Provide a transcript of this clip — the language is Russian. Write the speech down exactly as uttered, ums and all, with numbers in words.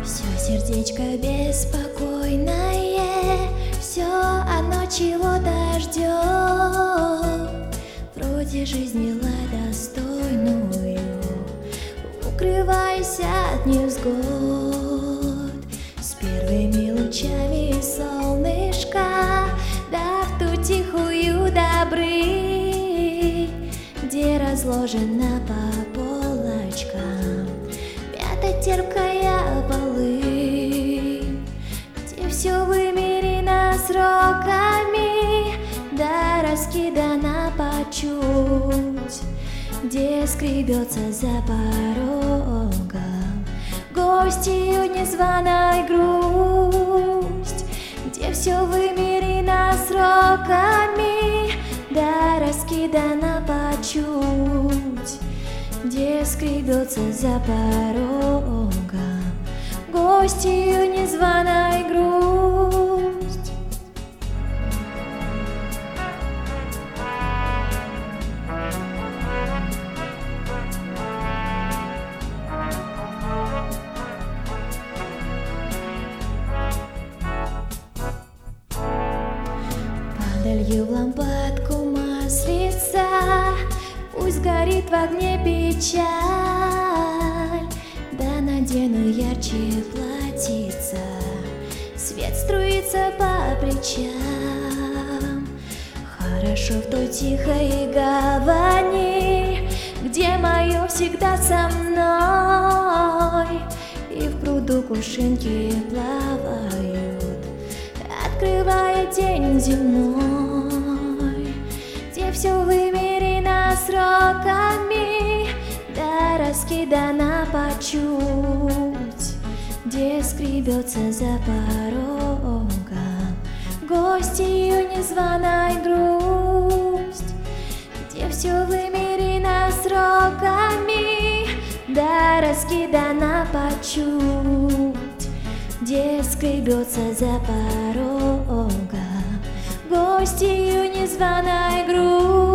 Все сердечко беспокойное, все оно чего-то ждет. Вроде жизнь вела достойную, укрывайся от невзгод. С первыми лучами солнышка, да в ту тихую добры, где разложена по полочкам мята терпкая полынь, где все вымерено сроками, да раскидано по чуть, где скребется за порогом гостью незваной грусть, где все вымерено сроками, да раскидано по чуть, где скребется за порогом гостью незваной грусть. Подолью в лампадку маслица, пусть горит в огне печаль, да надену ярче платьица, свет струится по плечам. Хорошо в той тихой гавани, где мое всегда со мной, и в пруду кувшинки плавают, открывая день земной, где все вымерено сроками, да раскидано по чуть, где скребется за порогом гостью незваной грусть, где все вымерено сроками, да раскидано по чуть, где скребется за порогом гостью незваной грусть.